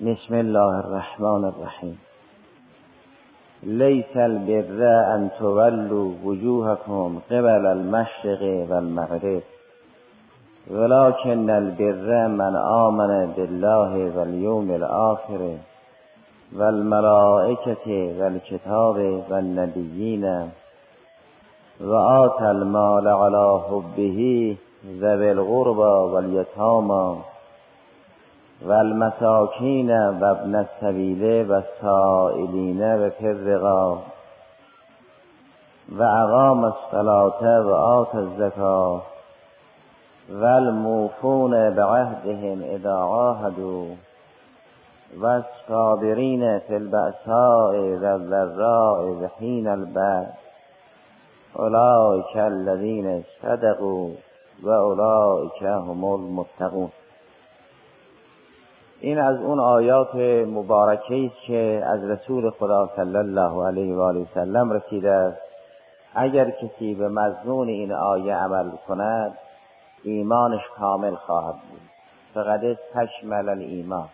بسم الله الرحمن الرحیم. لیس البر ان تولوا وجوهکم قبل المشرق والمغرب ولکن البر من آمن بالله والیوم الآخر والملائکة والکتاب والنبیین وآتى المال على حبه ذوي القربى والیتامی والمساکین و ابن السبیل و السائلین و فی الرقاب و اقام الصلاة و آتى الزکاة والموفون بعهدهم اذا عاهدوا والصابرین فی البأساء والضراء وحین البأس اولئک الذین صدقوا و اولئک هم المتقون. این از اون آیات مبارکه است که از رسول خدا صلی الله علیه و آله و سلم رسیده است. اگر کسی به مضمون این آیه عمل کند ایمانش کامل خواهد بود. فقط تشمل الایمان.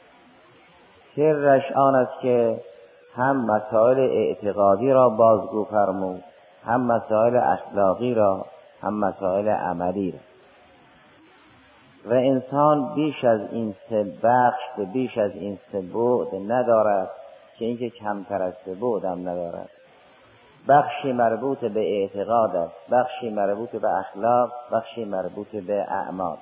سرش آن است که هم مسائل اعتقادی را بازگو فرمود، هم مسائل اخلاقی را، هم مسائل عملی را. و انسان بیش از این سه بخش و بیش از این سه بعد ندارد که اینکه کمتر از سه بعد هم ندارد. بخشی مربوط به اعتقاد است، بخشی مربوط به اخلاق، بخشی مربوط به اعمال.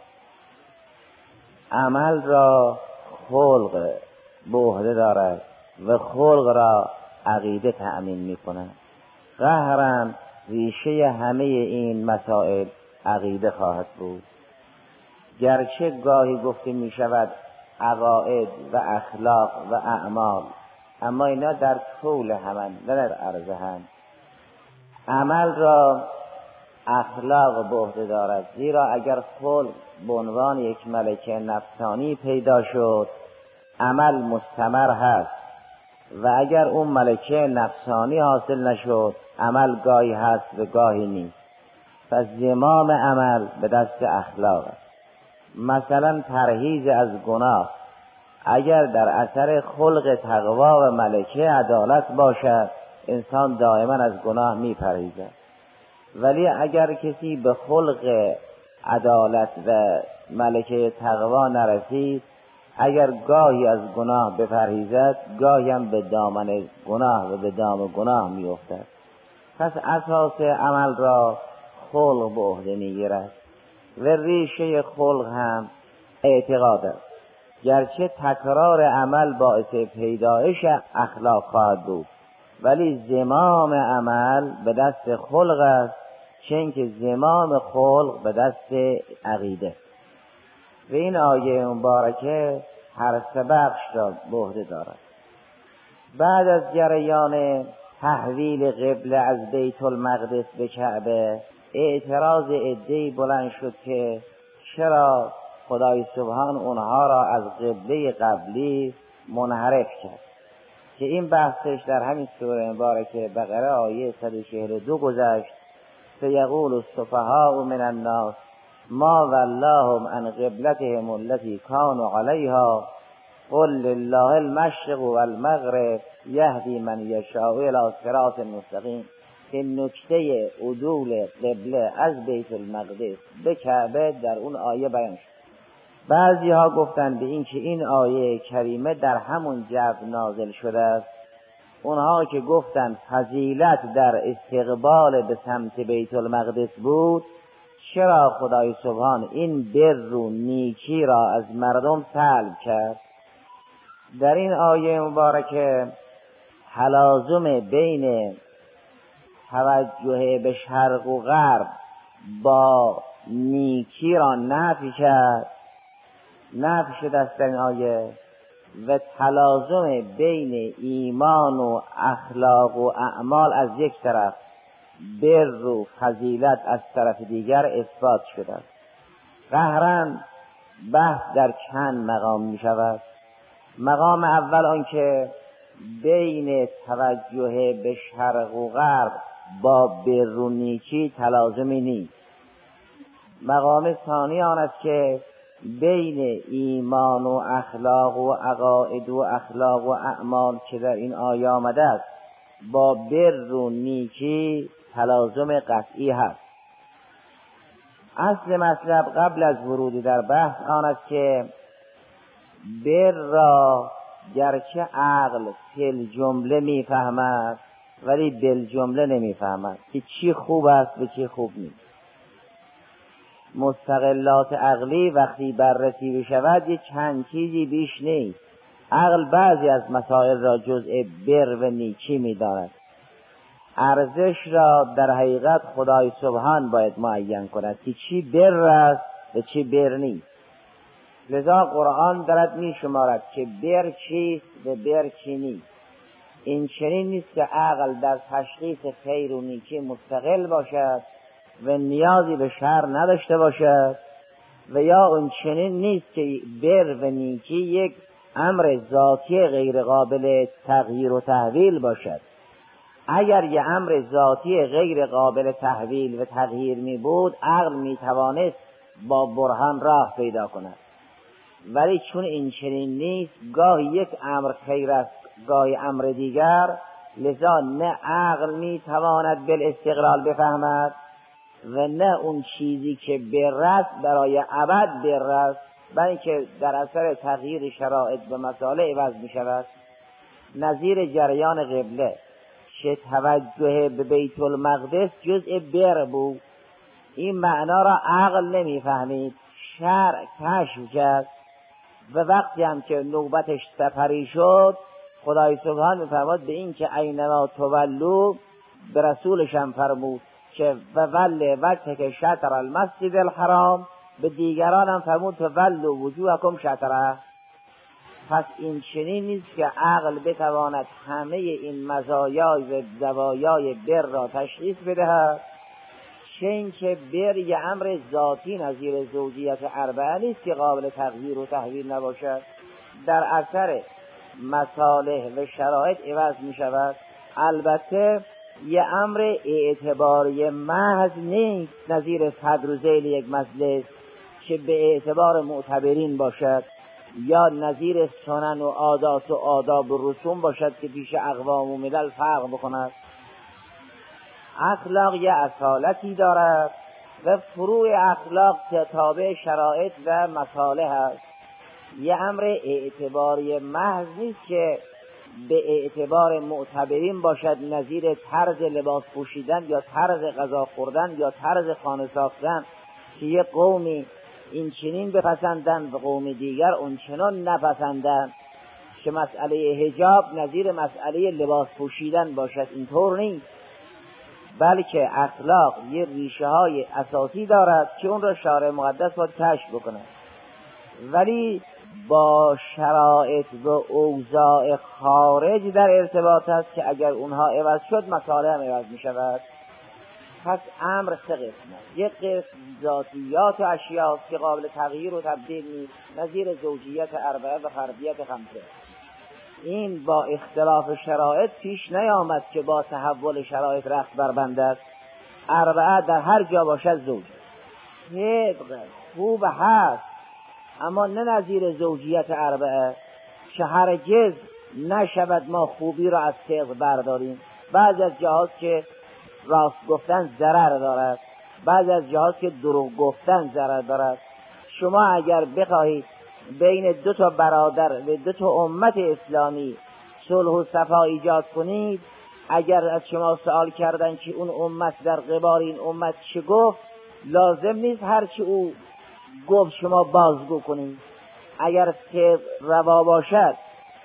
عمل را خلق به عهده دارد و خلق را عقیده تأمین می کند. قهراً ریشه همه این مسائل عقیده خواهد بود. گرچه گاهی گفته می شود عقاید و اخلاق و اعمال، اما اینا در طول همند نه در عرض هم. عمل را اخلاق به عهده دارد، زیرا اگر خلق به عنوان یک ملکه نفسانی پیدا شد عمل مستمر هست، و اگر اون ملکه نفسانی حاصل نشد عمل گاهی هست و گاهی نیست. پس زمام عمل به دست اخلاق است. مثلا پرهیز از گناه اگر در اثر خلق تقوا و ملکه عدالت باشد انسان دائما از گناه می پرهیزد. ولی اگر کسی به خلق عدالت و ملکه تقوا نرسید، اگر گاهی از گناه بپرهیزد گاهی هم به دامن گناه و به دام گناه می افتد. پس اساس عمل را خلق به عهده می گیرد و ریشه خلق هم اعتقاد است. گرچه تکرار عمل باعث پیدایش اخلاق خواهد بود، ولی زمام عمل به دست خلق است، چون که زمام خلق به دست عقیده. و این آیه مبارکه هر سه بخش را به عهده دارد. بعد از جریان تحویل قبله از بیت المقدس به کعبه، اعتراض عده‌ای بلند شد که چرا خدای سبحان اونها را از قبله قبلی منحرف کرد، که این بحثش در همین سوره مبارکه بقره آیه 142 گذشت. فیقول السفهاء من الناس ما ولاهم عن قبلتهم التي كانوا عليها قل لله المشرق والمغرب یهدی من یشاء الی صراط مستقیم. که نکته عدول قبله از بیت المقدس به کعبه در اون آیه بیان شد. بعضی ها گفتند به این که این آیه کریمه در همون جو نازل شده است. اونها که گفتند فضیلت در استقبال به سمت بیت المقدس بود، چرا خدای سبحان این بر و نیکی را از مردم سلب کرد؟ در این آیه مبارکه تلازم بین توجه به شرق و غرب با نیکی را نفی کرد، نفی شده است در این آیه، و تلازم بین ایمان و اخلاق و اعمال از یک طرف، بر و فضیلت از طرف دیگر اثبات شده است. قهراً بحث در چند مقام می شود. مقام اول آن که بین توجه به شرق و غرب با بر و نیکی تلازمی نیست. مقام ثانی آن است که بین ایمان و اخلاق و عقاید و اخلاق و اعمال که در این آیه آمده است با بر و نیکی تلازم قطعی هست. اصل مطلب قبل از ورود در بحث آن است که بر را گرچه عقل فی جمله میفهمد ولی بالجمله نمیفهمد که چی خوب است و چی خوب نیست. مستقلات عقلی وقتی بررسی بشود یک چند چیزی بیش نیست. عقل بعضی از مسائل را جزء بر و نیکی می‌داند. ارزش را در حقیقت خدای سبحان باید معین کند که چی بر است و چی بر نیست. لذا قرآن دارد می‌شمارد که بر چیست و بر چی نیست. این چنین نیست که عقل در تشخیص خیر و نیکی مستقل باشد و نیازی به شر نداشته باشد و یا اون چنین نیست که بر و نیکی یک امر ذاتی غیر قابل تغییر و تحویل باشد. اگر یک امر ذاتی غیر قابل تحویل و تغییر می بود عقل می توانست با برهان راه پیدا کند، ولی چون این چنین نیست گاهی یک امر خیر است گاهی امر دیگر، لذا نه عقل می تواند بالاستقلال بفهمد و نه اون چیزی که بر است برای ابد بر است، بلکه در اثر تغییر شرایط و مسائل عوض می شود. نظیر جریان قبله که توجه به بیت المقدس جزء بر بود، این معنا را عقل نمی فهمید، شرع کشف کرد و وقتی هم که نوبتش سفری شد خدای سبحان می‌فرماد به این که اینما تولوا به رسولش هم فرمود که وول وجهک شطر المسجد الحرام، به دیگران هم فرمود تولوا وجوهکم شطره. پس این چنین نیست که عقل بتواند همه این مزایای و زوایای بر را تشخیص بدهد، چه اینکه بر یه امر ذاتی نظیر زوجیت اربعه نیست که قابل تغییر و تحویل نباشد، در اثر مصالح و شرایط عوض می شود. البته یه امر اعتباری محض نیست نظیر صدر و ذیل یک مجلس که به اعتبار معتبرین باشد، یا نظیر سنن و عادات و آداب و رسوم باشد که پیش اقوام و ملل فرق بکند. اخلاق یه اصالتی دارد و فروع اخلاق تابع شرایط و مصالح است. یه امر اعتباری محض نیست که به اعتبار معتبرین باشد نظیر طرز لباس پوشیدن یا طرز غذا خوردن یا طرز خانه ساختن که یه قومی این چنین بپسندن و قوم دیگر اون چنان نپسندن، که مسئله حجاب نظیر مسئله لباس پوشیدن باشد. اینطور نیست، بلکه اخلاق یه ریشه های اساسی دارد که اون را شارع مقدس باید کشف بکند، ولی با شرایط و اوضاع خارج در ارتباط است که اگر اونها عوض شد مصالح هم عوض می شود. پس امر سه قسم است. یک قسم ذاتیات و اشیاء که قابل تغییر و تبدیل نیست، نظیر زوجیت اربعه و فردیت خمسه. این با اختلاف شرایط پیش نیامد که با تحول شرایط رخت بربندد. اربعه در هر جا باشد زوج طبق خوب هست، اما نه نظیر زوجیت اربعه که هرگز نشود ما خوبی را از طبق برداریم. بعض از جهات که راست گفتن ضرر دارد، بعض از جهات که دروغ گفتن ضرر دارد. شما اگر بخواهید بین دو تا برادر و دو تا امت اسلامی صلح و صفا ایجاد کنید، اگر از شما سوال کردن که اون امت در قبال این امت چه گفت، لازم نیست هر چی او گفت شما بازگو کنید. اگر که روا باشد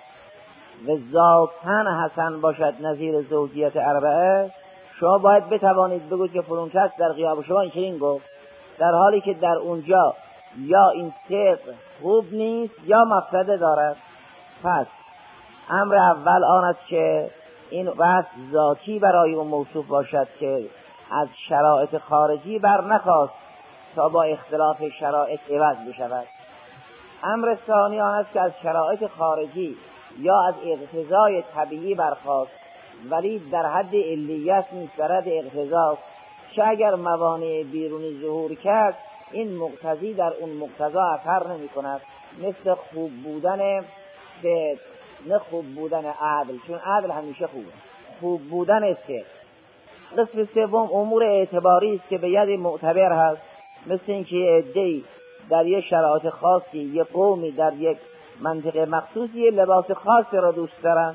و ذاتاً حسن باشد نظیر زوجیت اربعه، شما باید بتوانید بگوید که فلان کس در غیاب شما این چنین گفت، در حالی که در اونجا یا این طبع خوب نیست یا مفسده دارد. پس امر اول آن است که این وصف ذاتی برای اون موصوف باشد که از شرایط خارجی بر نخواست تا با اختلاف شرایط عوض بشود. امر ثانی آن است که از شرایط خارجی یا از اقتضای طبیعی برخاست، ولی در حد علیت نیست، در حد اقتضاست، که اگر موانع بیرونی ظهور کرد این مقتضی در اون مقتضا اثر نمی کند، مثل خوب بودن به نه خوب بودن عدل، چون عدل همیشه خوبه، خوب بودن است. قسم سوم امور اعتباری است که به ید معتبر هست، مثل اینکه عده‌ای در یک شرایط خاصی، یک قومی در یک منطقه مخصوصی یه لباس خاصی را دوست دارن،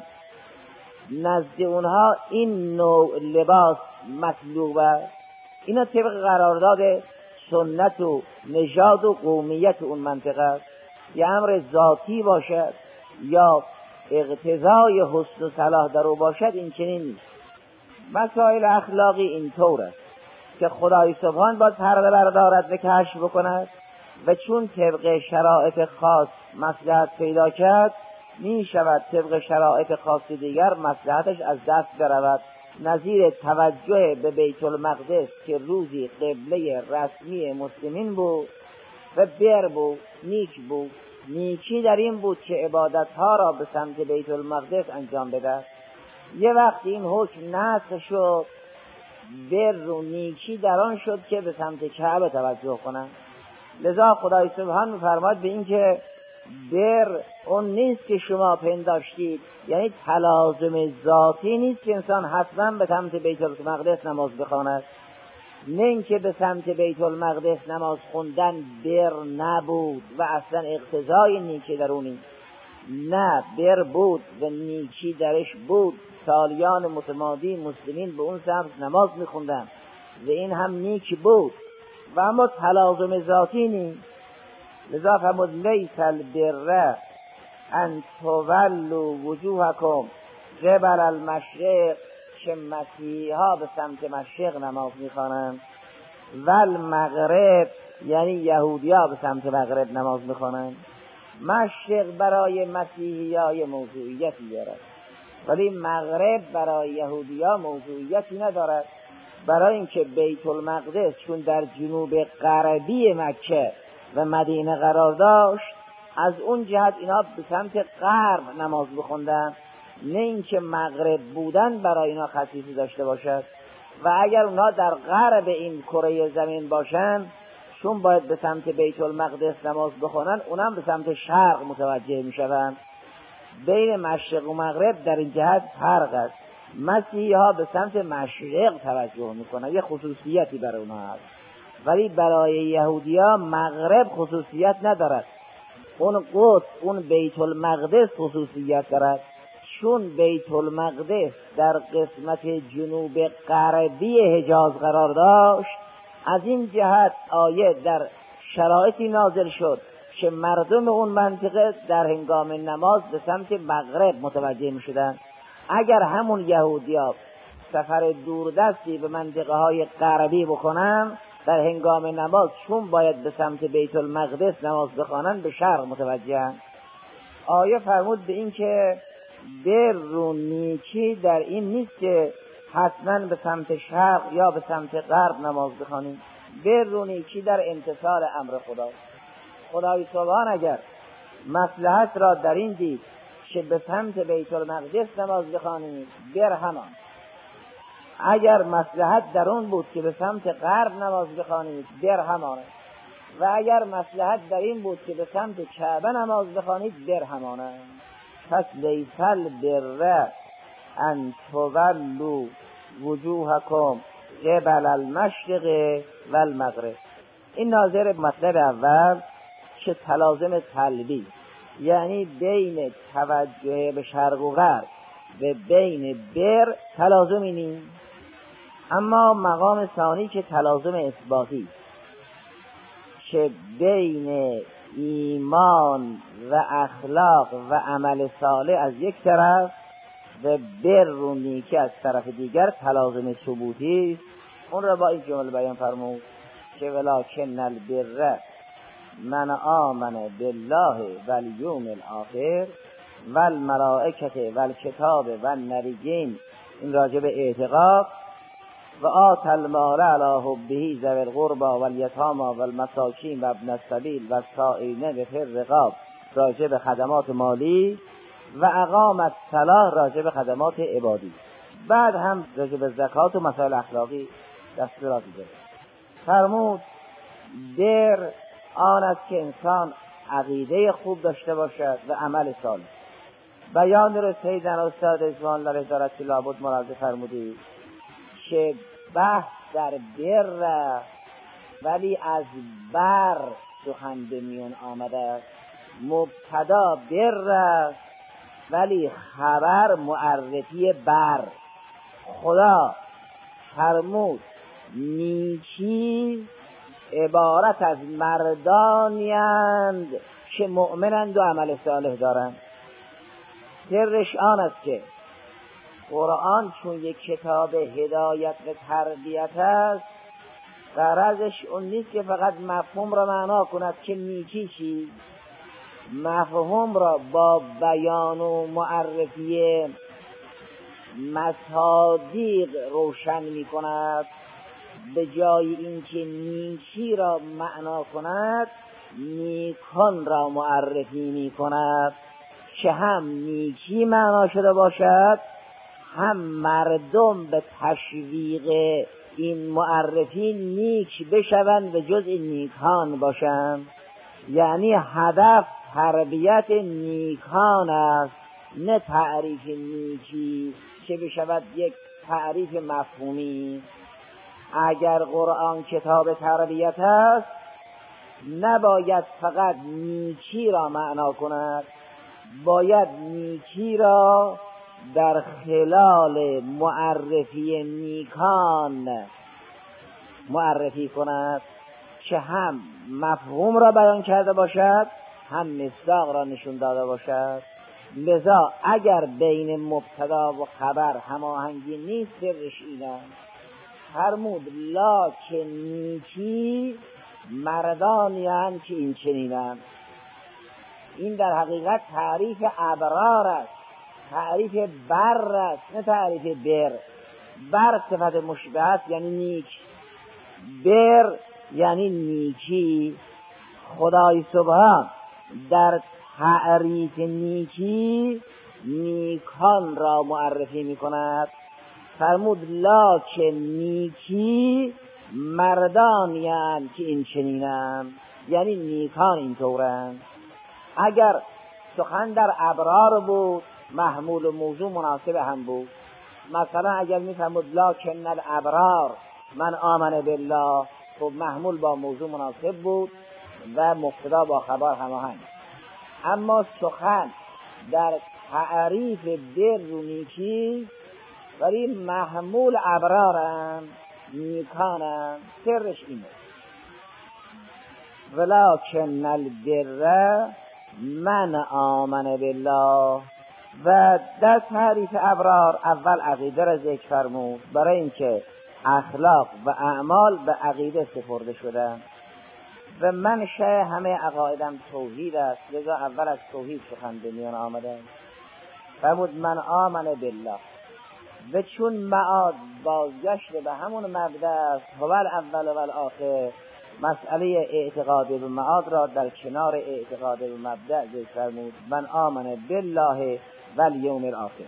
نزد اونها این نوع لباس مطلوب است. اینا طبق قرارداد سنت و نژاد و قومیت اون منطقه است. یه امر ذاتی باشد یا اقتضای حسن و صلاح در او باشد، این چنین نیست. مسائل اخلاقی اینطور است که خدای سبحان باید پرده بردارد و کشف بکند و چون طبق شرایط خاص مصلحت پیدا کرد، می شود طبق شرایط خاص دیگر مصلحتش از دست برود. نظیر توجه به بیت المقدس که روزی قبله رسمی مسلمین بود و بر بود، نیک بود. نیکی در این بود که عبادتها را به سمت بیت المقدس انجام بده. یه وقت این حکم نسخ شد، بر و نیکی در آن شد که به سمت کعبه توجه کنند. لذا خدای سبحان می‌فرماد به این که بر اون نیست که شما پنداشتید، یعنی تلازم ذاتی نیست که انسان حتما به سمت بیت المقدس نماز بخواند. نه اینکه به سمت بیت المقدس نماز خوندن بر نبود و اصلا اقتضای نیکی در اون نیست. نه، بر بود و نیکی درش بود. سالیان متمادی مسلمین به اون سمت نماز میخوندن و این هم نیک بود و اما تلازم ذاتی نیست. لذا فرمود لیس البر ان تولوا وجوهکم قبل المشرق، که مسیحا به سمت مشرق نماز میخوانند و المغرب، یعنی یهودیا به سمت مغرب نماز میخوانند. مشرق برای مسیحیای موضوعیتی دارد ولی مغرب برای یهودیا موضوعیتی ندارد، برای اینکه بیت المقدس چون در جنوب غربی مکه و مدینه قرار داشت، از اون جهت اینا به سمت غرب نماز بخوندن، نه اینکه مغرب بودن برای اینا خصیصی داشته باشد. و اگر اونا در غرب این کره زمین باشن، چون باید به سمت بیت المقدس نماز بخونن، اونم به سمت شرق متوجه میشوند. بین مشرق و مغرب در این جهت فرق است. مسیحی ها به سمت مشرق توجه میکنن، یه خصوصیتی برای اونها هست، ولی برای یهودی ها مغرب خصوصیت ندارد. اون قدس، اون بیت المقدس خصوصیت دارد، چون بیت المقدس در قسمت جنوب غربی حجاز قرار داشت. از این جهت آیه در شرایطی نازل شد که مردم اون منطقه در هنگام نماز به سمت مغرب متوجه می شدن. اگر همون یهودیا سفر دوردستی به منطقه های غربی بکنن، در هنگام نماز چون باید به سمت بیت المقدس نماز بخوانن، به شرق متوجه. آیه فرمود به این که بر و نیکی در این نیست که حتما به سمت شرق یا به سمت غرب نماز بخوانیم. بر و نیکی در امتثال امر خدا. خدای سبحان اگر مصلحت را در این دید که به سمت بیت المقدس نماز بخوانیم، بر همان. اگر مصلحت در اون بود که به سمت غرب نماز بخوانید، بر همانه. و اگر مصلحت در این بود که به سمت کعبه نماز بخوانید، بر همانه. پس لیس البر ان تولوا وجوهکم قبل المشرق و المغرب. این ناظر مطلب اول که تلازم قلبی، یعنی بین توجه به شرق و غرب و بین بر تلازمی نیست. اما مقام ثانی که تلازم اثباتی، که بین ایمان و اخلاق و عمل صالح از یک طرف و بر و نیکی از طرف دیگر تلازم ثبوتی است. اون را با این جمله بیان فرمود که ولکن البر من آمن بالله والیوم الاخر والملائکه والکتاب والنبیین. این راجع به اعتقاد. و آت المال علی حبه ذوی القربى والیتامی والمساکین و ابن السبیل والسائلین وفی الرقاب، راجع به خدمات مالی. و اقام الصلاة، راجع به خدمات عبادی. بعد هم راجع به زکات و مسائل اخلاقی دستوراتی داره. فرمود بر آن است که انسان عقیده خوب داشته باشد و عمل صالح. بیان رو سیدنا استاد اجوان الله دارد که لابد ملاحظه فرمودید که بحث در بر ولی از بر سخن به میان آمده است. مبتدا بر است ولی خبر معرفی بر. خدا فرمود نیکی عبارت از مردانی‌اند که مؤمنند و عمل صالح دارند. سرش آن است که قرآن چون یک کتاب هدایت و تربیت است، غرضش اون نیست که فقط مفهوم را معنا کند که نیکی چی، مفهوم را با بیان و معرفی مصادیق روشن می کند. به جای اینکه نیکی را معنا کند نیکان را معرفی می کند که هم نیکی معنا شده باشد هم مردم به تشویق این معرفی نیک بشوند و جز نیکان باشند. یعنی هدف تربیت نیکان است، نه تعریف نیکی که بشود یک تعریف مفهومی. اگر قرآن کتاب تربیت است نباید فقط نیکی را معنا کند، باید نیکی را در خلال معرفی نیکان معرفی کند که هم مفهوم را بیان کرده باشد هم مصداق را نشون داده باشد. لذا اگر بین مبتدا و خبر هماهنگی نیست سرش اینه. فرمود لاکن نیکی مردانی‌اند که این چنینند. این در حقیقت تعریف ابرار است، تعریف بر است نه تعریف بر. بر صفت مشبه است یعنی نیک، بر یعنی نیکی. خدای سبحان در تعریف نیکی نیکان را معرفی می کند. فرمود لاکن نیکی مردانی‌اند که این چنینند، یعنی نیکان این طورند. اگر سخن در ابرار بود محمول و موضوع مناسب هم بود. مثلا اگر می فرمود لاکن الابرار من آمن بالله، خب محمول با موضوع مناسب بود و مبتدا با خبر هماهنگ. اما سخن در تعریف بر و نیکی ولی محمول ابرارند، نیکانند. سرش اینه ولکن البر من آمن بالله. و در تعریف ابرار اول عقیده را ذکر فرمود، برای اینکه اخلاق و اعمال به عقیده سپرده شدن و منشأ همه عقایدم توحید است. لذا اول از توحید سخن به میان آمده. فرمود من آمن بالله و چون معاد بازگشت به همون مبدأ است، هو الاول و الاخر، مسئله اعتقاد به معاد را در کنار اعتقاد به مبدأ ذکر فرمود. من آمن بالله و الیوم الاخر.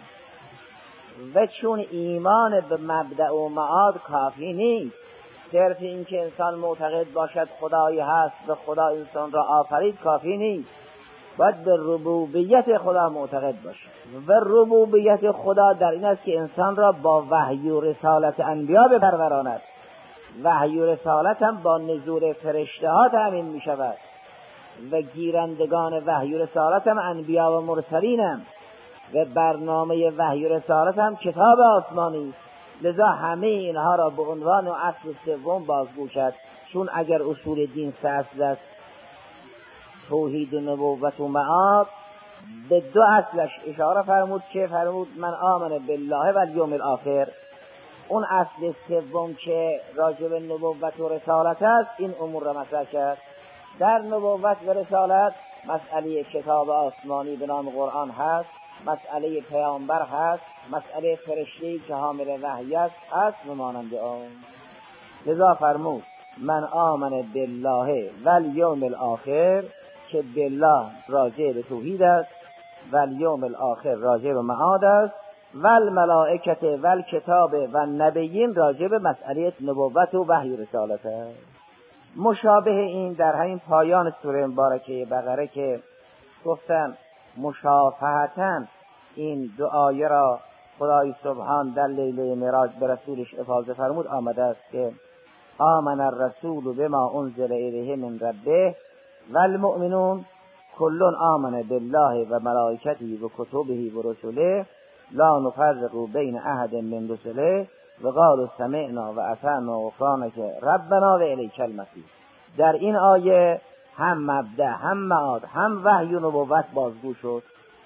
و چون ایمان به مبدأ و معاد کافی نیست، صرف این که انسان معتقد باشد خدایی هست و خدا انسان را آفرید کافی نیست، باید به ربوبیت خدا معتقد باشد. و ربوبیت خدا در این است که انسان را با وحی و رسالت انبیا بپروراند. وحی و رسالت هم با نزول فرشته ها تأمین می شود و گیرندگان وحی و رسالت هم انبیا و مرسلین هم و برنامه وحی و رسالت هم کتاب آسمانی. لذا همه اینها را به عنوان اصل سوم بازگو کرد. چون اگر اصول دین سه اصل است، توحید و نبوت و معاد، به دو اصلش اشاره فرمود که فرمود من آمن بالله و الیوم الاخر. اون اصل سوم که راجع به نبوت و رسالت است این امور را مطرح کرد. در نبوت و رسالت مسئله کتاب آسمانی به نام قرآن هست، مسئله پیامبر هست، مسئله فرشته‌ای که حامل وحی است و مانند آن. لذا فرمود من آمن بالله و الیوم الاخر که بالله راجع به توحید است و الیوم الاخر راجع به معاد است و الملائکه و الکتاب و نبیین راجع به مسئله نبوت و وحی رسالت است. مشابه این در همین پایان سوره مبارکه بقره که گفتن مشافهتاً این دعای را خدای سبحان در لیله معراج به رسولش افاضه فرمود آمده است که آمن الرسول بما انزل الیه من ربه والمؤمنون کل آمن بالله و ملائکته و کتبه و رسله لا نفرق بین احد من رسله و قالوا سمعنا و اطعنا غفرانک ربنا و الیک المصیر. در این آیه هم مبدأ هم معاد هم وحی و نبوت بازگو شد.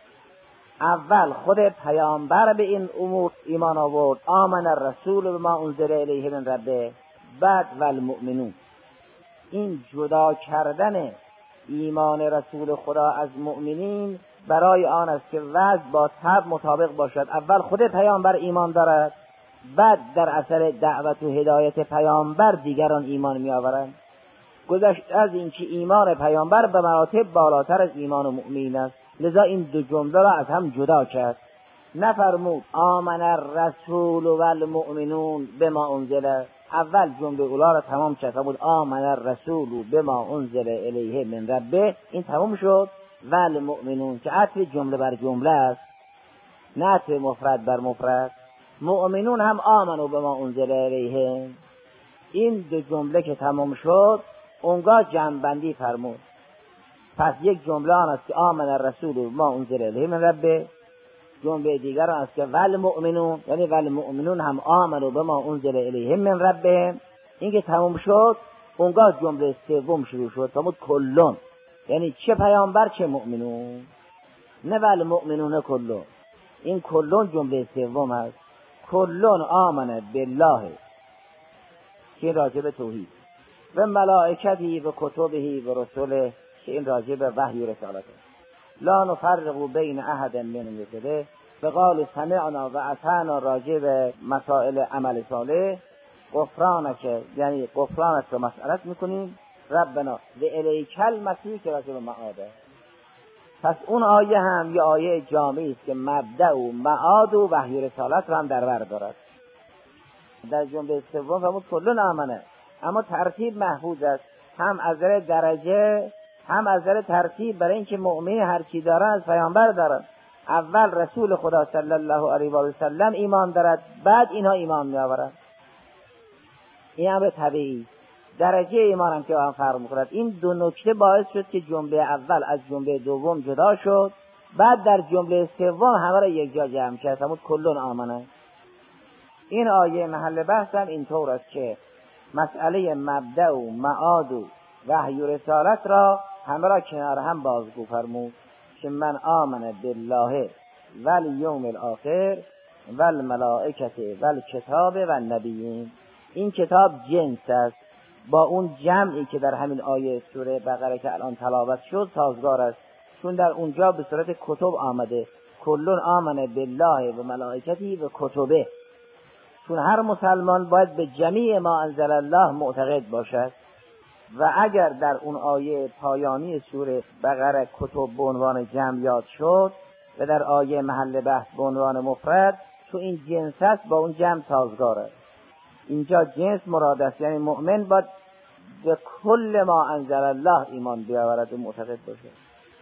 اول خود پیامبر به این امور ایمان آورد، آمن الرسول بما انزل الیه من ربه، بعد والمؤمنون. این جدا کردن ایمان رسول خدا از مؤمنین برای آن است که وضع با طبع مطابق باشد. اول خود پیامبر ایمان دارد، بعد در اثر دعوت و هدایت پیامبر دیگران ایمان می آورند. گذشت از این که ایمان پیامبر به مراتب بالاتر از ایمان مؤمنین است، لذا این دو جمله را از هم جدا کرد. نفرمود آمن الرسول و المؤمنون بما انزل، اول جمله اولا را تمام کرد، بود آمن الرسول بما انزل الیه من ربه، این تمام شد. و المؤمنون که عطف جمله بر جمله است، نه عطف مفرد بر مفرد. مؤمنون هم آمنوا بما انزل الیه. این دو جمله که تمام شد اونگاه جمع‌بندی فرمود. پس یک جمله آن است که آمن الرسول بما انزل الیه من ربه، جمله دیگر آن است که والمؤمنون، یعنی والمؤمنون هم آمنوا بما انزل الیه من ربه. این که تمام شد اونگاه جمله سوم شروع شد، فرمود کلون، یعنی چه پیامبر چه مؤمنون، نه والمؤمنون کلون. این کلون جمله سوم است. کلون آمن بالله که راجع به توحید، و ملائکته و کتبه و رسله که این راجع به وحی و رسالت است. لا نفرق بین احد من رسله و قالوا سمعنا و اطعنا راجع به مسائل عمل صالح. غفرانک یعنی غفرانت رو مسئلت میکنیم، ربنا و الیک المصیر که راجع به معاده. پس اون آیه هم یه آیه جامعی است که مبدأ و معاد و وحی رسالت رو هم در بر دارد. در جمله سوم فرمود کلون آمنه، اما ترتیب محفوظ است، هم از نظر درجه هم از نظر ترتیب، برای اینکه مؤمن هر چی دارن از پیامبر دارن. اول رسول خدا صلی الله علیه و سلم ایمان دارد، بعد اینها ایمان میآورند. این امر طبیعی، درجه ایمان هم که با هم فرق می‌کند. این دو نکته باعث شد که جمله اول از جمله دوم جدا شد، بعد در جمله سوم همه را یک جا جمع کرد، فرمود کلون آمنه. این آیه محل بحث هم اینطور است که مسئله مبدأ و معاد و وحی و رسالت را همه را کنار هم بازگو فرمود که من آمن بالله والیوم الاخر والملائکه والکتاب والنبیین. این کتاب جنس است، با اون جمعی که در همین آیه سوره بقره که الان تلاوت شد سازگار است، چون در اونجا به صورت کتب آمده کلون آمن بالله و ملائکته و کتبه، چون هر مسلمان باید به جمیع ما انزل الله معتقد باشد. و اگر در اون آیه پایانی سوره بقره کتب به عنوان جمع یاد شد و در آیه محل بحث به عنوان مفرد، تو این جنس است با اون جمع سازگار است. اینجا جنس مراد است، یعنی مؤمن باید به کل ما انزل الله ایمان بیاورد و معتقد باشد.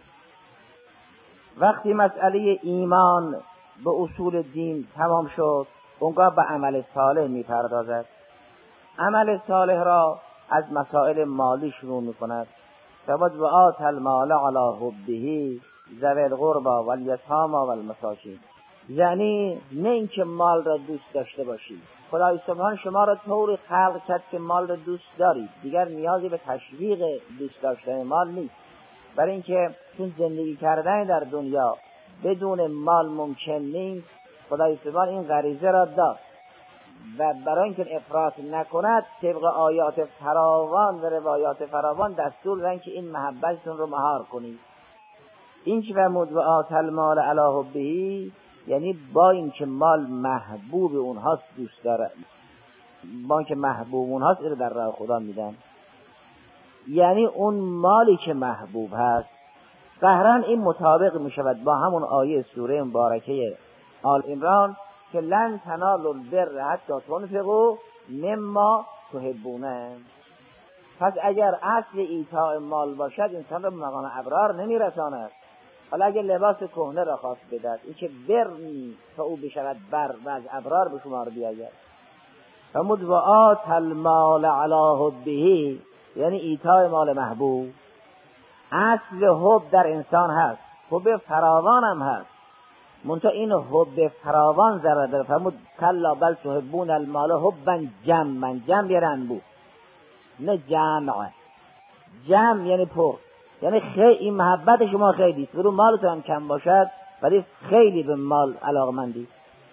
وقتی مسئله ایمان به اصول دین تمام شد، اونگاه به عمل صالح میپردازد. عمل صالح را از مسائل مالی شروع میکند. فبد و آت المال علی حبه ذوی القربى والیتامی والمساکین، یعنی نه اینکه مال را دوست داشته باشید، خدای سبحان شما را طوری خلق کرد که مال را دوست دارید، دیگر نیازی به تشویق دوست داشتن مال نیست. برای اینکه چون زندگی کردن در دنیا بدون مال ممکن نیست، خدای سبحان این غریزه را داد و برای اینکه افراط نکند طبق آیات فراوان و روایات فراوان دستور دادن که این محبتتون رو مهار کنید. این که فرمود و آت المال علی حبه، یعنی با اینکه مال محبوب اونهاست دوست داره، با اینکه محبوب اونهاست این رو در راه خدا میدن، یعنی اون مالی که محبوب هست قهرن. این مطابق میشود با همون آیه سوره مبارکه آل عمران که لن تنالوا البر حتی تنفقوا مما تحبون. پس اگر اصل ایتاء مال باشد انسان را به مقام ابرار نمیرساند. حالا اگر لباس کهنه را خواست بدهد، این که بر نیست تا او بشود بر و از ابرار به شمار بیاید. فرمود و آت المال علی حبه، یعنی ایتاء مال محبوب. اصل حب در انسان هست، حب فراوان هم هست، منتها این حب فراوان ضرر داره. فرمود کلا بل تحبون المال حبا جما، جم یعنی انبوه نه جمع. جمع یعنی پر، یعنی خیلی محبت شما خیلی است، برو مالتون هم کم باشد ولی خیلی به مال علاقمندی.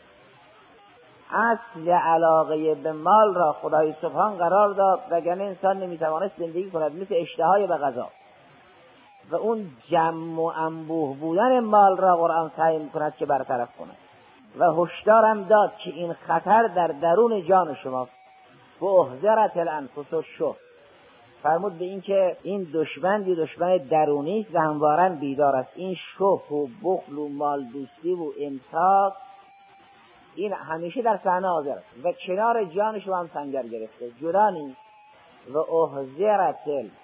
اصل علاقه به مال را خدای سبحان قرار داد، وگرنه انسان نمیتوانست زندگی کند، مثل اشتهای به غذا. و اون جمع و انبوه بودن مال را قرآن سعی میکند که برطرف کند و هشدارم داد که این خطر در درون جان شماست. و احذرت الانفس الشح، فرمود به این که این دشمن درونی است و همواره بیدار است. این شح و بخل و مال دوستی و امساک این همیشه در صحنه حاضر است و کنار جان شما هم سنگر گرفته، جدا نیست. و احذرت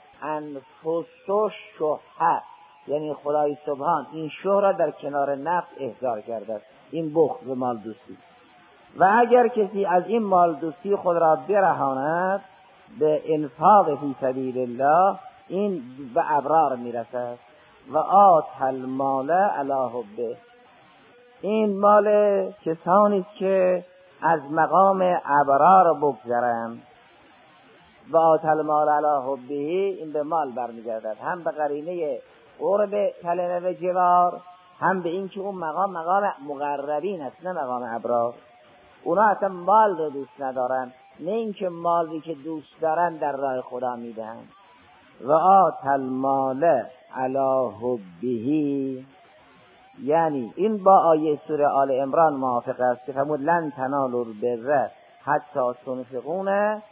الانفس الشح، یعنی خدای سبحان این شح را در کنار نفس احضار کرده است، این بخل و مال دوستی. و اگر کسی از این مال دوستی خود را برهاند به انفاق فی سبیل الله، این به ابرار میرسد. و آت المال علی حبه، این مال کسانی است که از مقام ابرار بگذرند. و آت المال علی حبه، این به مال برمیگردد، هم به قرینه قرب کلمه و جوار، هم به این که اون مقام مقربین است نه مقام ابرار. اونا اصلا مال رو دوست ندارن، نه اینکه مالی که دوست دارن در راه خدا میدن. و آت المال علی حبه، یعنی این با آیه سوره آل عمران موافق است که فرمود لن تنالوا البر حتی تنفقون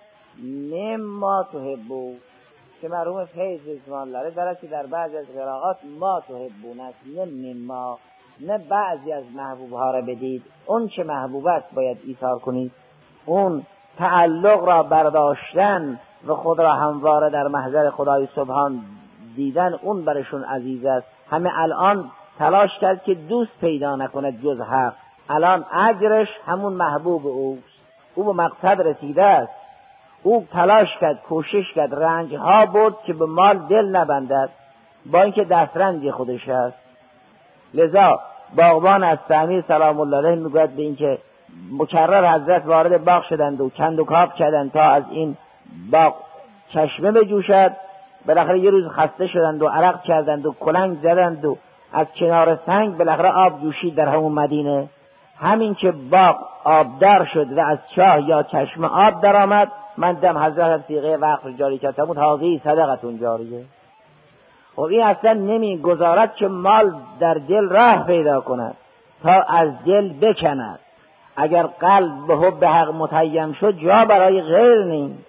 مما تحبون، که مرحوم فیض رضوان الله داره که در بعضی از قرائات ما تحبون است، نه مما، نه بعضی از محبوب ها را بدید، اون چه محبوب است باید ایثار کنید. اون تعلق را برداشتن و خود را همواره در محضر خدای سبحان دیدن، اون برشون عزیز است. همه الان تلاش کرد که دوست پیدا نکند جز حق، الان اجرش همون محبوب اوست، او به مقصد رسیده است. او تلاش کرد، کوشش کرد، رنج ها برد که به مال دل نبندد، با اینکه دسترنج خودش است. لذا باغبان از تعمیر سلام الله علیه میگوید به این که مکرر حضرت وارد باغ شدند و کند و کاف کردند تا از این باغ چشمه بجوشد. بالاخره یه روز خسته شدند و عرق کردند و کلنگ زدند و از کنار سنگ بالاخره آب جوشید در همون مدینه. همین که باغ آبدار شد و از چاه یا چشمه آب در آمد، من دم حضرت صیغه وقف جاری کردم، هذه صدقتون جاریه. و این اصلا نمی گذارد که مال در دل راه پیدا کند تا از دل بکند. اگر قلب به حب حق متیم شد جا برای غیر نیست.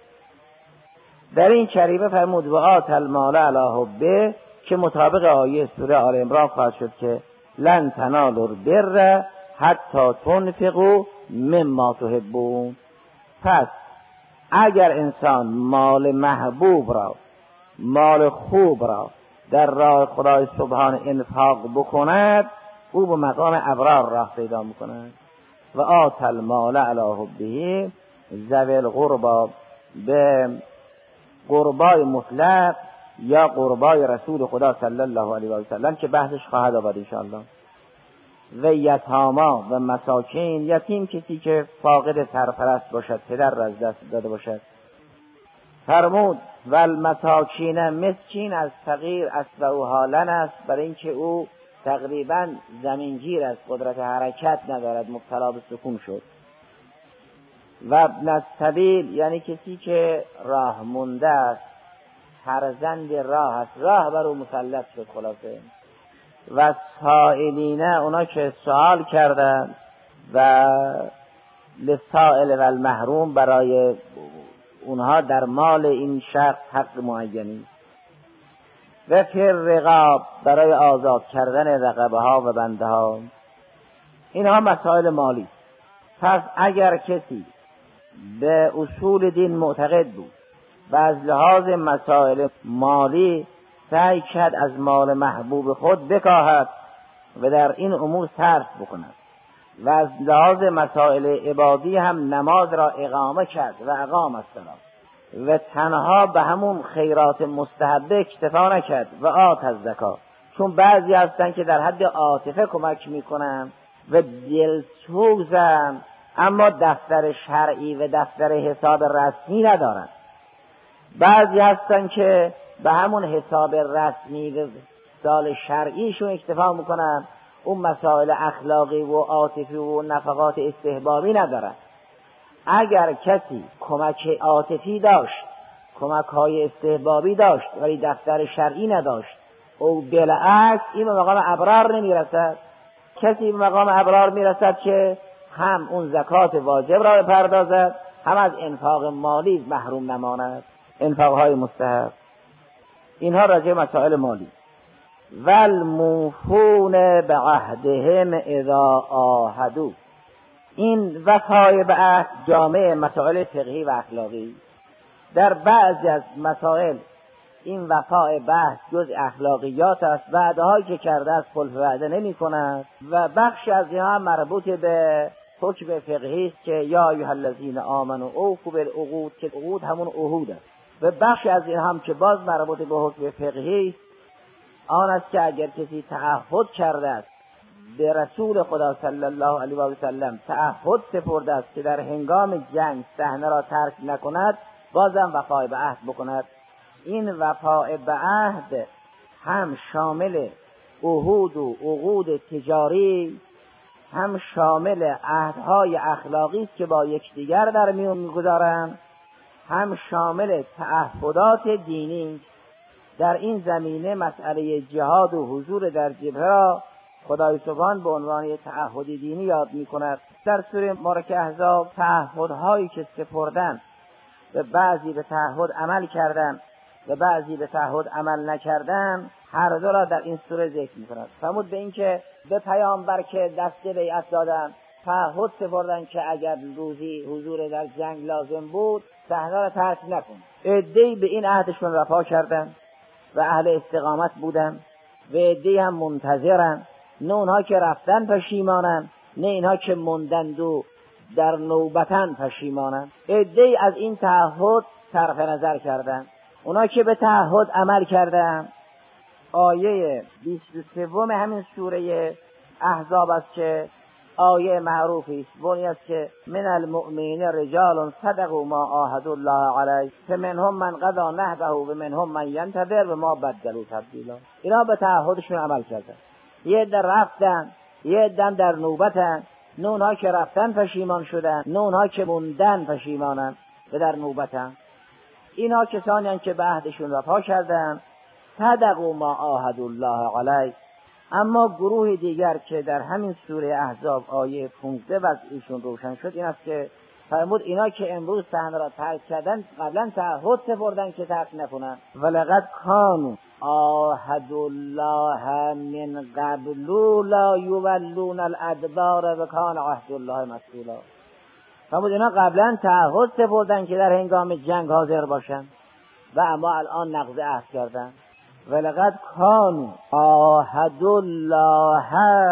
در این شریفه فرمود و آت المال علی حبه، که مطابق آیه سوره آل عمران خواهد شد که لن تنالوا البر حتی تنفقوا مما تحبون. پس اگر انسان مال محبوب را، مال خوب را در راه خدای سبحان انفاق بکند، او به مقام ابرار راه پیدا میکند. و آت المال علی حبه ذوی القربا، به قربای مطلق یا قربای رسول خدا صلی الله علیه و سلم که بحثش خواهد آمد ان شاء الله. و یتاما و مساکین، یتیم کسی که فاقد سرپرست باشد، پدر را از دست داده باشد. فرمود و المساکین، مسکین از فقیر اسوأ حالا است، برای اینکه او تقریبا زمینگیر است، قدرت حرکت ندارد، مبتلا به سکون شد. و ابن السبیل، یعنی کسی که راه مونده است، فرزند راه است، راه بر او مسلط شد خلاصه. و سائلینه، اونا که سوال کردن، و للسائل و المحروم، برای اونها در مال این شخص حق معینی. و فی الرقاب، برای آزاد کردن رقبه ها و بنده ها. اینها مسائل مالی. پس اگر کسی به اصول دین معتقد بود و از لحاظ مسائل مالی سعی کرد از مال محبوب خود بکاهد و در این امور صرف بکند و از لحاظ مسائل عبادی هم نماز را اقامه کرد و اقام الصلاة و تنها به همون خیرات مستحبه اکتفا نکرد و آت الزکات. چون بعضی هستن که در حد عاطفه کمک میکنن و دلسوزن اما دفتر شرعی و دفتر حساب رسمی ندارن. بعضی هستن که به همون حساب رسمی و سال شرعیشون اکتفا میکنن، اون مسائل اخلاقی و عاطفی و نفقات استحبابی ندارن. اگر کسی کمک عاطفی داشت، کمک های استحبابی داشت ولی دفتر شرعی نداشت، او بالعکس این به مقام ابرار نمیرسد. کسی به مقام ابرار میرسد که هم اون زکات واجب را بپردازد، هم از انفاق مالی محروم نماند، انفاق های مستحب. اینها راجع مسائل مالی. والموفون بعهدهم اذا عاهدوا. این وفای به عهد جامع مسائل فقهی و اخلاقی. در بعضی از مسائل این وفای به عهد جز اخلاقیات است، وعده‌هایی که کرده است خلف وعده نمی‌کند و بخشی از اینها مربوط به حکم فقهی است که یا ایها الذین آمنوا اوفوا بالعقود، که عقود همون عهود است. و بخشی از این هم که باز مربوط به حکم فقهی است، آن است که اگر کسی تعهد کرده است به رسول خدا صلی الله علیه و سلم، تعهد سپرده است که در هنگام جنگ صحنه را ترک نکند، بازم وفای به عهد بکند. این وفای به عهد هم شامل عهود و عقود تجاری، هم شامل عهدهای اخلاقی است که با یکدیگر در میون میگذارند، هم شامل تعهدات دینی. در این زمینه مسئله جهاد و حضور در جبهه را خدای سبحان به عنوان تعهد دینی یاد می‌کند. در سوره مبارکه احزاب تعهدهایی که سپردن و بعضی به تعهد عمل کردن و بعضی به تعهد عمل نکردن، هر دو را در این سوره ذکر می‌کند. فرمود به این که به پیامبر که دست بیعت دادن، تعهد سپردن که اگر روزی حضور در جنگ لازم بود صحنه را ترک نکن. عده‌ای به این عهدشون وفا کردن و اهل استقامت بودن و عده‌ای هم منتظرن، نه اونها که رفتن پشیمانن، نه اینها که موندند و در نوبتن پشیمانن. عده‌ای از این تعهد صرف نظر کردن. اونها که به تعهد عمل کردن، آیه 23 همین سوره احزاب است که آیه معروفی است، بنی است که من المؤمنین رجال صدقوا ما عاهدوا الله علیه فمنهم من قضی نحبه و منهم من ینتظر و ما بدلوا تبدیلا. اینا به تعهدشون عمل کردن. یه در رفتن، یه در نوبتن، نه اونها که رفتن پشیمان شدن، نه اونها که موندن پشیمانن و در نوبتن. اینا کسانی هستند که به عهدشون وفا کردن، صدقوا ما عاهدوا الله علیه. اما گروه دیگر که در همین سوره احزاب آیه 15 وضعیشون روشن شد، این است که فرمود اینا که امروز صحنه را ترک کردن قبلا تعهد سپردن که ترک نکنن. ولقد کانوا عاهدوا الله من قبل لا یولون الادبار و کان عهد الله مسئولا. فرمود اینا قبلا تعهد سپردن که در هنگام جنگ حاضر باشن و اما الان نقض عهد کردن. ولقد کانوا عاهدوا الله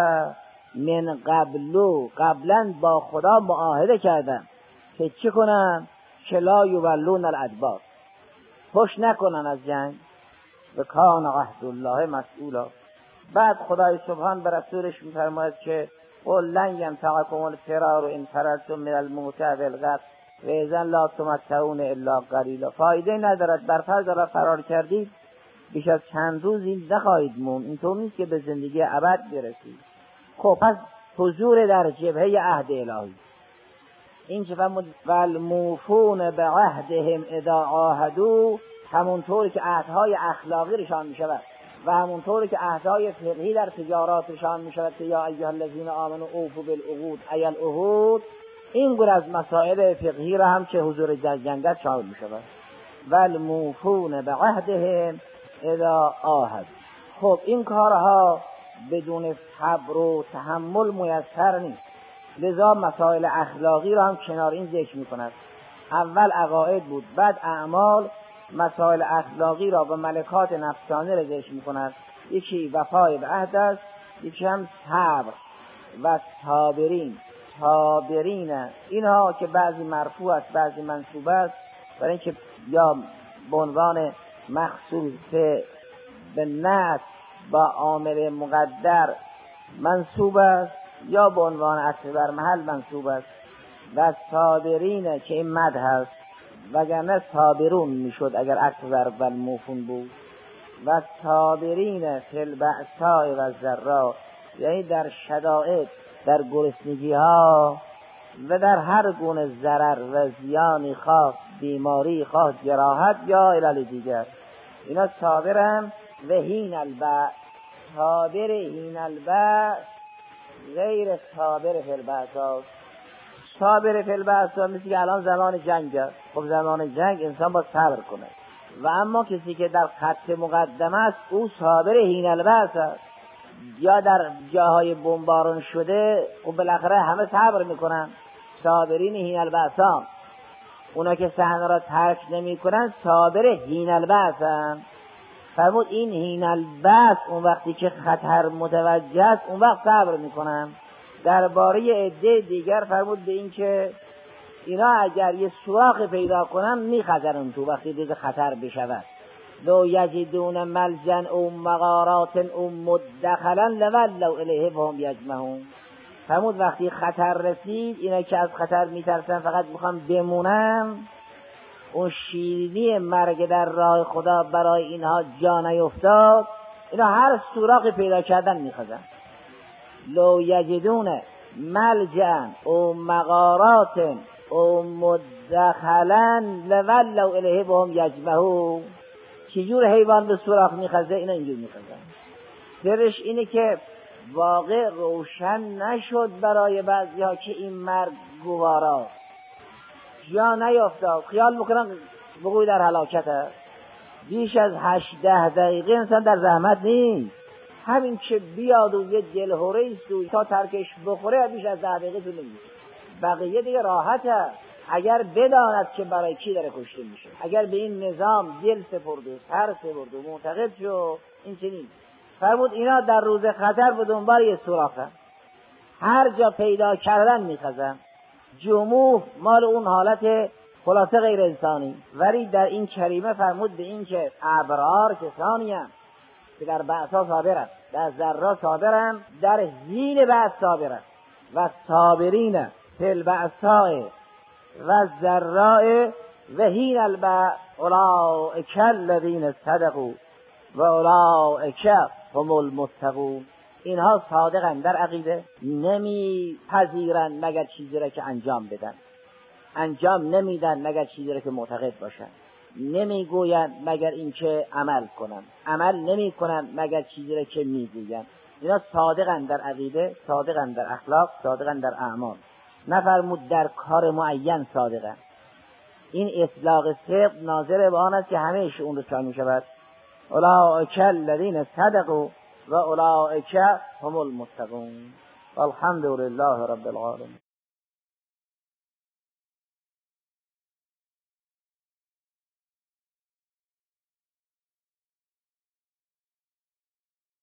من قبلا با خدا معاهده کردن که چی کنن؟ که لا یولون الادبار، پشت نکنن از جنگ و کان عهد الله مسئولا. بعد خدای سبحان به رسولش میفرماید که قل لن ینفعکم الفرار ان فررتم من الموت والقتل و اذا لا تمتعون الا قلیلا. فایده ندارد بر فرض را فرار کردید بیش از چند روزی نخواهید موند، اینطور نیست که به زندگی ابد برسید. خب پس حضور در جبهه عهد الهی، این که فرمود والموفون بعهدهم اذا عاهدوا، همونطوری که عهدهای اخلاقی رشان می شود و همونطوری که عهدهای فقهی در تجارات رشان می شود که یا ایها الذین آمنوا اوفوا بالعقود ای العهود، این گونه از مسائل فقهی را هم که حضور در جنگ شامل می شود. والموفون بعهدهم اذا عاهد. خب این کارها بدون صبر و تحمل میسر نیست، لذا مسائل اخلاقی را هم کنار این ذکر می‌کند. اول عقاید بود، بعد اعمال، مسائل اخلاقی را و ملکات نفسانی را ذکر می‌کند. یکی وفای به عهد است، یکی هم صبر و صابرین اینها که بعضی مرفوع است بعضی منصوب است، برای اینکه یا به عنوان مخصوص به نعت با عامل مقدر منصوب است یا به عنوان عطف بر محل منصوب است. و صابرین که این مد هست، وگرنه صابرون میشد اگر عطف بر موفون بود. و صابرین فی البأساء و الضراء، یعنی در شدائد، در گرسنگی ها و در هر گونه ضرر و زیانی، خواه بیماری خواه جراحت یا علل دیگر، اینا صابرن. و هین البأس، صابر هین البأس غیر صابر فی البأساء. صابر فی البأساء مثل که الان زمان جنگ است، خب زمان جنگ انسان با صبر کنه. و اما کسی که در خط مقدم است او صابر هین البأس است. یا در جاهای بمباران شده خب بالاخره همه صبر میکنن، صابرین هین البأساء. اونا که صحنه را ترک نمیکنن صابر هین البأس. فرمود این هین البأس اون وقتی که خطر متوجه است اون وقت صبر میکنن. درباره عده دیگر فرمود به این که اینا اگر یه سوراخ پیدا کنن میخزنن تو وقتی دید خطر بشود. لو یجدون ملجا او مغارات او مدخلا لولوا الیه وهم یجمعون. فرمود وقتی خطر رسید اینا که از خطر میترسن فقط میخوان بمونن، اون شیرینی مرگ در راه خدا برای اینها جا نیفتاد، اینا هر سوراخی پیدا کردن میخزن. لو یجدون ملجا او مغارات او مدخلا لولوا الیه وهم یجمعون. چجور حیوان به سوراخ میخزه؟ اینا اینجور میخزن. سرش اینه که واقع روشن نشد برای بعضی‌ها که این مرگ گوارا جا نیفتاد، خیال میکنن وقوع در هلاکت است. بیش از 8-10 دقیقه انسان در زحمت نیست، همین که بیاد و یه دلهوره است تا ترکش بخوره بیش از 10 دقیقه طول نمی‌کشه. بقیه دیگه راحته اگر بداند که برای کی داره کشته میشه. اگر به این نظام دل سپرد و سر سپرد و معتقد شو این چنین. فرمود اینا در روز خطر به دنبال یه سوراخه، هر جا پیدا کردن میخزن. جموع مال اون حالت خلاصه غیر انسانی. ولی در این کریمه فرمود به این که ابرار کسانی هستند که در بأسا صابرند، در ضرا صابرند، در حین بأس صابرند. و صابرین فی البأساء و الضراء و حین البأس اولئک الذین صدقوا و اولئک هم المتقون. اینها صادقند در عقیده، نمیپذیرند مگر چیزی را که انجام بدن، انجام نمیدن مگر چیزی را که معتقد باشن، نمیگویند مگر اینکه عمل کنن، عمل نمیکنن مگر چیزی را که میگویند. اینا صادقند در عقیده، صادقند در اخلاق، صادقند در اعمال. نفرمود در کار معین صادقند. این اطلاق صدق ناظر به آن است که همه شؤون رو شامل شود. اولئک الذین صدقوا و اولئک هم المتقون. والحمد لله رب العالمین.